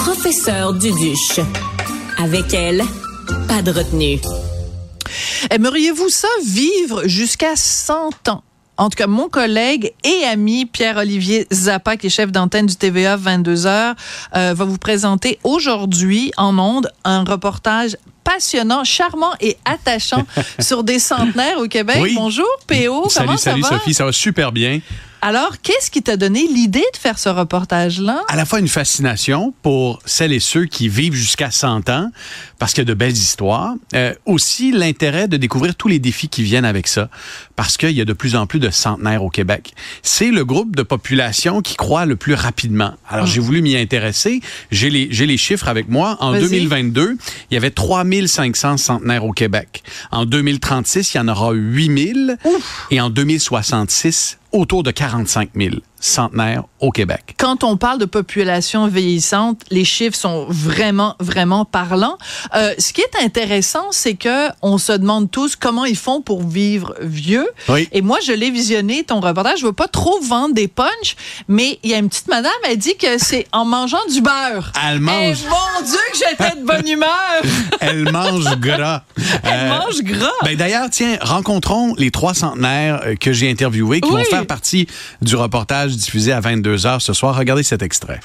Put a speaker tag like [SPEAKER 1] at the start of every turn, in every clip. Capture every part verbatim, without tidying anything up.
[SPEAKER 1] professeure Duduche. Avec elle, pas de retenue.
[SPEAKER 2] Aimeriez-vous ça vivre jusqu'à cent ans? En tout cas, mon collègue et ami Pierre-Olivier Zappa, qui est chef d'antenne du T V A vingt-deux heures, euh, va vous présenter aujourd'hui en ondes un reportage passionnant, charmant et attachant sur des centenaires au Québec.
[SPEAKER 3] Oui.
[SPEAKER 2] Bonjour, P O,
[SPEAKER 3] salut,
[SPEAKER 2] comment ça
[SPEAKER 3] salut,
[SPEAKER 2] va?
[SPEAKER 3] Sophie, ça va super bien.
[SPEAKER 2] Alors, qu'est-ce qui t'a donné l'idée de faire ce reportage-là?
[SPEAKER 3] À la fois une fascination pour celles et ceux qui vivent jusqu'à cent ans, parce qu'il y a de belles histoires. Euh, aussi, l'intérêt de découvrir tous les défis qui viennent avec ça, parce qu'il y a de plus en plus de centenaires au Québec. C'est le groupe de population qui croît le plus rapidement. Alors, mmh. j'ai voulu m'y intéresser. J'ai les, j'ai les chiffres avec moi. En Vas-y. deux mille vingt-deux, il y avait trois mille cinq cents centenaires au Québec. En deux mille trente-six, il y en aura huit mille. Ouf. Et en deux mille soixante-six, autour de quarante-cinq mille centenaires au Québec.
[SPEAKER 2] Quand on parle de population vieillissante, les chiffres sont vraiment, vraiment parlants. Euh, ce qui est intéressant, c'est que on se demande tous comment ils font pour vivre vieux.
[SPEAKER 3] Oui.
[SPEAKER 2] Et moi, je l'ai visionné, ton reportage. Je veux pas trop vendre des punchs, mais il y a une petite madame, elle dit que c'est en mangeant du beurre.
[SPEAKER 3] Elle mange.
[SPEAKER 2] Et mon Dieu, que j'étais de bonne humeur!
[SPEAKER 3] Elle mange gras.
[SPEAKER 2] Elle euh, mange gras.
[SPEAKER 3] Ben d'ailleurs, tiens, rencontrons les trois centenaires que j'ai interviewés qui oui. vont faire partie du reportage diffusé à vingt-deux heures ce soir. Regardez cet extrait.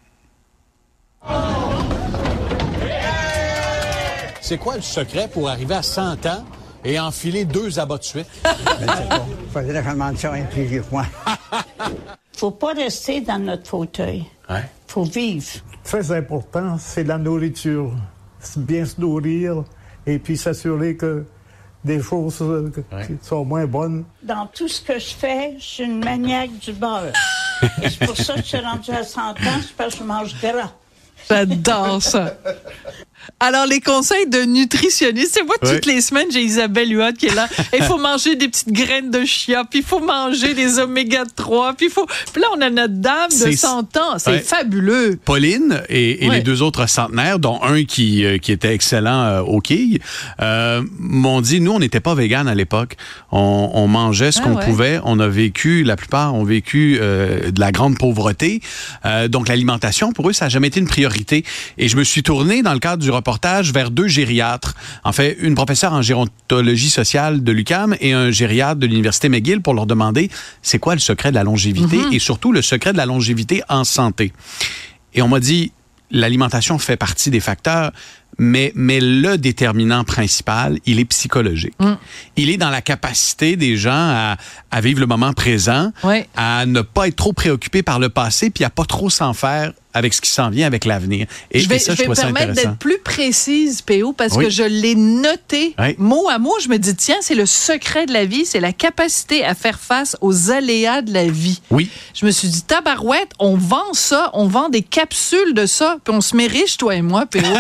[SPEAKER 4] C'est quoi le secret pour arriver à cent ans et enfiler deux abats de suite?
[SPEAKER 5] Il faudrait que je demande ça à un plusieurs fois.
[SPEAKER 6] Faut pas rester dans notre fauteuil.
[SPEAKER 3] Ouais.
[SPEAKER 6] Faut vivre.
[SPEAKER 7] Très important, c'est la nourriture. Bien se nourrir et puis s'assurer que des choses ouais. qui sont moins bonnes.
[SPEAKER 6] Dans tout ce que je fais, je suis une maniaque du beurre. Et c'est pour ça que je suis rendue à cent ans, c'est parce que je mange gras.
[SPEAKER 2] J'adore ça. Alors, les conseils de nutritionnistes, c'est moi,
[SPEAKER 3] oui.
[SPEAKER 2] toutes les semaines, j'ai Isabelle Huot qui est là. Il faut manger des petites graines de chia, puis il faut manger des oméga trois, puis il faut... Puis là, on a notre dame de c'est... cent ans. C'est ouais. fabuleux.
[SPEAKER 3] Pauline et, et ouais. les deux autres centenaires, dont un qui, euh, qui était excellent euh, au quilles, euh, m'ont dit, nous, on n'était pas véganes à l'époque. On, on mangeait ce ah, qu'on ouais. pouvait. On a vécu, la plupart ont vécu euh, de la grande pauvreté. Euh, donc, l'alimentation, pour eux, ça n'a jamais été une priorité. Et je me suis tourné dans le cadre du reportage vers deux gériatres. En fait, une professeure en gérontologie sociale de l'U Q A M et un gériatre de l'Université McGill pour leur demander c'est quoi le secret de la longévité mm-hmm. et surtout le secret de la longévité en santé. Et on m'a dit l'alimentation fait partie des facteurs, mais, mais le déterminant principal, il est psychologique. Mm. Il est dans la capacité des gens à, à vivre le moment présent,
[SPEAKER 2] oui.
[SPEAKER 3] à ne pas être trop préoccupés par le passé, puis à pas trop s'en faire avec ce qui s'en vient avec l'avenir. Et,
[SPEAKER 2] je vais,
[SPEAKER 3] et ça,
[SPEAKER 2] je vais
[SPEAKER 3] je
[SPEAKER 2] me permettre d'être plus précise, P O, parce oui. que je l'ai noté oui. mot à mot. Je me dis, tiens, c'est le secret de la vie, c'est la capacité à faire face aux aléas de la vie.
[SPEAKER 3] Oui.
[SPEAKER 2] Je me suis dit, tabarouette, on vend ça, on vend des capsules de ça, puis on se met riche, toi et moi, P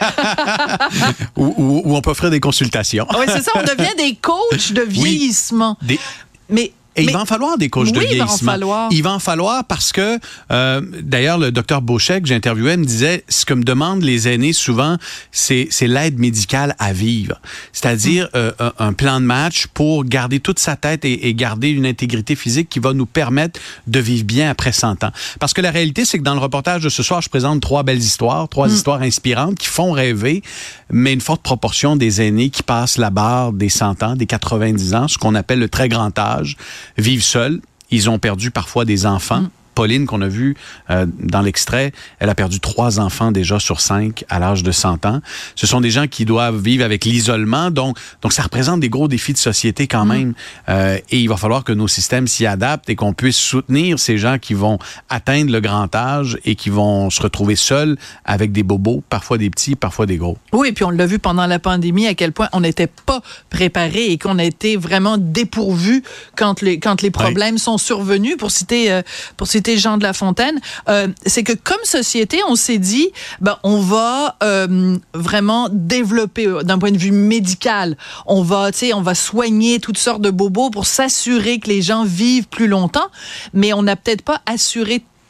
[SPEAKER 2] O.
[SPEAKER 3] ou, ou, ou on peut offrir des consultations.
[SPEAKER 2] Oui, c'est ça, on devient des coachs de vieillissement.
[SPEAKER 3] Oui. Des...
[SPEAKER 2] Mais...
[SPEAKER 3] Et
[SPEAKER 2] Mais,
[SPEAKER 3] il va en falloir des coachs
[SPEAKER 2] oui,
[SPEAKER 3] de vieillissement.
[SPEAKER 2] Il va en falloir.
[SPEAKER 3] Il va en falloir parce que, euh, d'ailleurs, le docteur Beauchais que j'interviewais me disait, ce que me demandent les aînés souvent, c'est, c'est l'aide médicale à vivre. C'est-à-dire mmh. euh, un plan de match pour garder toute sa tête et, et garder une intégrité physique qui va nous permettre de vivre bien après cent ans. Parce que la réalité, c'est que dans le reportage de ce soir, je présente trois belles histoires, trois mmh. histoires inspirantes qui font rêver, mais une forte proportion des aînés qui passent la barre des cent ans, des quatre-vingt-dix ans, ce qu'on appelle le très grand âge, vivent seuls. Ils ont perdu parfois des enfants. Mmh. Pauline, qu'on a vu euh, dans l'extrait, elle a perdu trois enfants déjà sur cinq à l'âge de cent ans. Ce sont des gens qui doivent vivre avec l'isolement, donc, donc ça représente des gros défis de société quand mmh. même. Euh, et il va falloir que nos systèmes s'y adaptent et qu'on puisse soutenir ces gens qui vont atteindre le grand âge et qui vont se retrouver seuls avec des bobos, parfois des petits, parfois des gros.
[SPEAKER 2] Oui, et puis on l'a vu pendant la pandémie, à quel point on n'était pas préparés et qu'on a été vraiment dépourvus quand les, quand les problèmes oui. sont survenus. Pour citer, euh, pour citer Jean de La Fontaine, euh, c'est que comme société, on s'est dit, ben, on va euh, vraiment développer d'un point de vue médical. On va, tu sais, on va soigner toutes sortes de bobos pour s'assurer que les gens vivent plus longtemps, mais on n'a peut-être pas assuré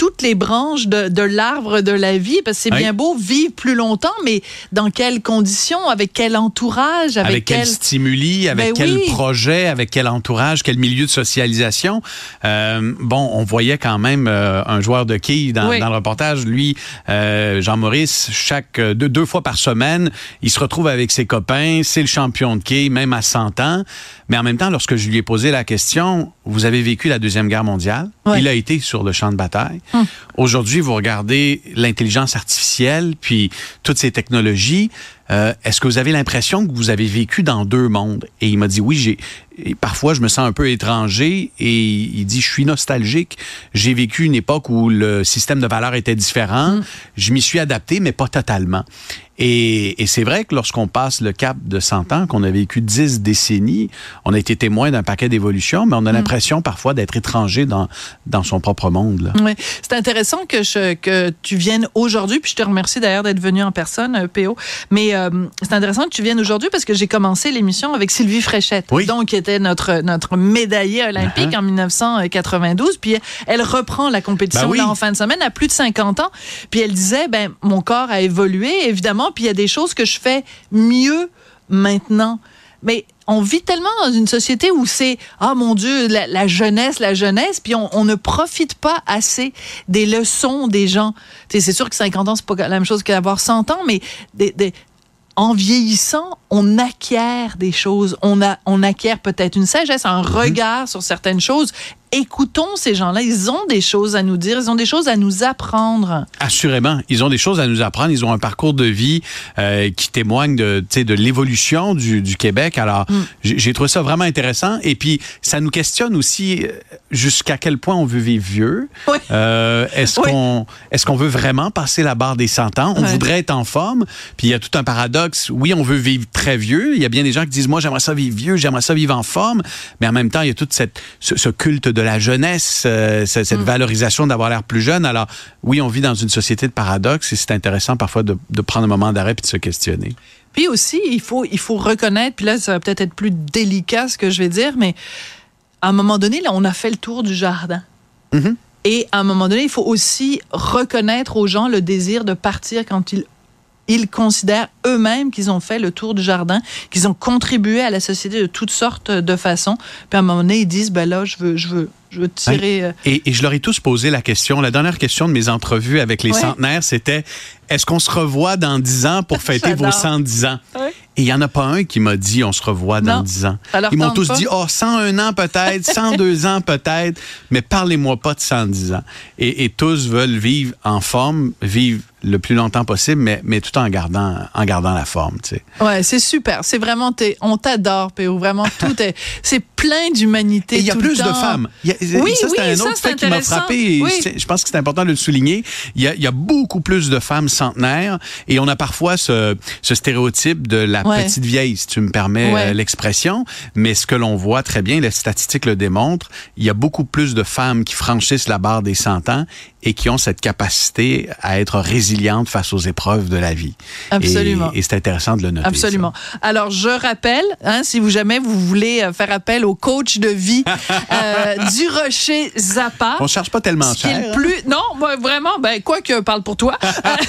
[SPEAKER 2] toutes les branches de, de l'arbre de la vie, parce que c'est
[SPEAKER 3] oui.
[SPEAKER 2] bien beau vivre plus longtemps, mais dans quelles conditions, avec quel entourage, avec,
[SPEAKER 3] avec quel, quel stimuli, avec
[SPEAKER 2] ben
[SPEAKER 3] quel
[SPEAKER 2] oui.
[SPEAKER 3] projet, avec quel entourage, quel milieu de socialisation. Euh, bon, on voyait quand même euh, un joueur de quilles dans, oui. dans le reportage. Lui, euh, Jean-Maurice, chaque deux, deux fois par semaine, il se retrouve avec ses copains. C'est le champion de quilles, même à cent ans. Mais en même temps, lorsque je lui ai posé la question, vous avez vécu la Deuxième Guerre mondiale. Oui. Il a été sur le champ de bataille. Hum. Aujourd'hui, vous regardez l'intelligence artificielle, puis toutes ces technologies. Euh, est-ce que vous avez l'impression que vous avez vécu dans deux mondes? Et il m'a dit oui, j'ai. Et parfois, je me sens un peu étranger. Et il dit, je suis nostalgique. J'ai vécu une époque où le système de valeurs était différent. Mmh. Je m'y suis adapté, mais pas totalement. Et, et c'est vrai que lorsqu'on passe le cap de cent ans, qu'on a vécu dix décennies, on a été témoin d'un paquet d'évolutions, mais on a mmh. l'impression parfois d'être étranger dans, dans son propre monde. Là.
[SPEAKER 2] Oui, c'est intéressant que, je, que tu viennes aujourd'hui, puis je te remercie d'ailleurs d'être venu en personne, P O. Mais euh, c'est intéressant que tu viennes aujourd'hui parce que j'ai commencé l'émission avec Sylvie Fréchette, oui. donc qui était notre, notre médaillée olympique uh-huh. en dix-neuf cent quatre-vingt-douze. Puis elle reprend la compétition ben oui. là, en fin de semaine à plus de cinquante ans. Puis elle disait, ben mon corps a évolué, évidemment, puis il y a des choses que je fais mieux maintenant. Mais on vit tellement dans une société où c'est « Ah, mon Dieu, la, la jeunesse, la jeunesse », puis on, on ne profite pas assez des leçons des gens. T'sais, c'est sûr que cinquante ans, c'est pas la même chose qu'avoir cent ans, mais des, des, en vieillissant, on acquiert des choses. On, a, on acquiert peut-être une sagesse, un regard sur certaines choses. Écoutons ces gens-là, ils ont des choses à nous dire, ils ont des choses à nous apprendre.
[SPEAKER 3] Assurément, ils ont des choses à nous apprendre, ils ont un parcours de vie euh, qui témoigne de, tu sais, de l'évolution du, du Québec. Alors, mm. j'ai, j'ai trouvé ça vraiment intéressant. Et puis, ça nous questionne aussi jusqu'à quel point on veut vivre vieux. Oui. Euh, est-ce oui. qu'on, est-ce qu'on veut vraiment passer la barre des cent ans? On oui. voudrait être en forme. Puis, il y a tout un paradoxe. Oui, on veut vivre très vieux. Il y a bien des gens qui disent, moi, j'aimerais ça vivre vieux, j'aimerais ça vivre en forme. Mais en même temps, il y a tout cette, ce, ce culte de la jeunesse, euh, cette mmh. valorisation d'avoir l'air plus jeune. Alors, oui, on vit dans une société de paradoxes et c'est intéressant parfois de, de prendre un moment d'arrêt et de se questionner.
[SPEAKER 2] Puis aussi, il faut, il faut reconnaître, puis là, ça va peut-être être plus délicat ce que je vais dire, mais à un moment donné, là, on a fait le tour du jardin. Mmh. Et à un moment donné, il faut aussi reconnaître aux gens le désir de partir quand ils Ils considèrent eux-mêmes qu'ils ont fait le tour du jardin, qu'ils ont contribué à la société de toutes sortes de façons. Puis à un moment donné, ils disent, ben là, je veux, je veux, je veux tirer...
[SPEAKER 3] Euh... Et, et je leur ai tous posé la question. La dernière question de mes entrevues avec les ouais. centenaires, c'était, est-ce qu'on se revoit dans dix ans pour fêter vos cent dix ans? Ouais. Et il n'y en a pas un qui m'a dit, on se revoit dans non. dix ans. Ils m'ont tous pas. dit, oh, cent un ans peut-être, cent deux ans peut-être, mais parlez-moi pas de cent dix ans. Et, et tous veulent vivre en forme, vivre le plus longtemps possible, mais, mais tout en gardant, en gardant la forme, tu sais.
[SPEAKER 2] Ouais, c'est super. C'est vraiment, t'es, on t'adore, P O. Vraiment, tout est, c'est plein d'humanité.
[SPEAKER 3] Et il y a plus
[SPEAKER 2] de
[SPEAKER 3] femmes. Y a, oui, ça, c'est oui, un ça, autre c'est fait qui m'a frappé. Et oui. je, je pense que c'est important de le souligner. Il y a, il y a beaucoup plus de femmes centenaires et on a parfois ce, ce stéréotype de la ouais. petite vieille, si tu me permets ouais. euh, l'expression. Mais ce que l'on voit très bien, les statistiques le démontrent, il y a beaucoup plus de femmes qui franchissent la barre des cent ans et qui ont cette capacité à être résilientes face aux épreuves de la vie.
[SPEAKER 2] Absolument.
[SPEAKER 3] Et, et c'est intéressant de le noter.
[SPEAKER 2] Absolument.
[SPEAKER 3] Ça.
[SPEAKER 2] Alors, je rappelle, hein, si vous jamais vous voulez faire appel au coach de vie euh, du Rocher Zappa.
[SPEAKER 3] On ne cherche pas tellement cher.
[SPEAKER 2] Hein? Plus, non, ben, vraiment, ben, quoi que parle pour toi.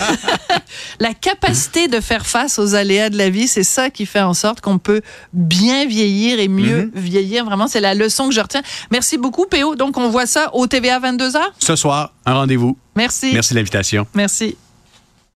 [SPEAKER 2] La capacité de faire face aux aléas de la vie, c'est ça qui fait en sorte qu'on peut bien vieillir et mieux mm-hmm. vieillir. Vraiment, c'est la leçon que je retiens. Merci beaucoup, P O. Donc, on voit ça au T V A vingt-deux heures?
[SPEAKER 3] Ce soir, un rendez-vous.
[SPEAKER 2] Merci.
[SPEAKER 3] Merci de l'invitation.
[SPEAKER 2] Merci.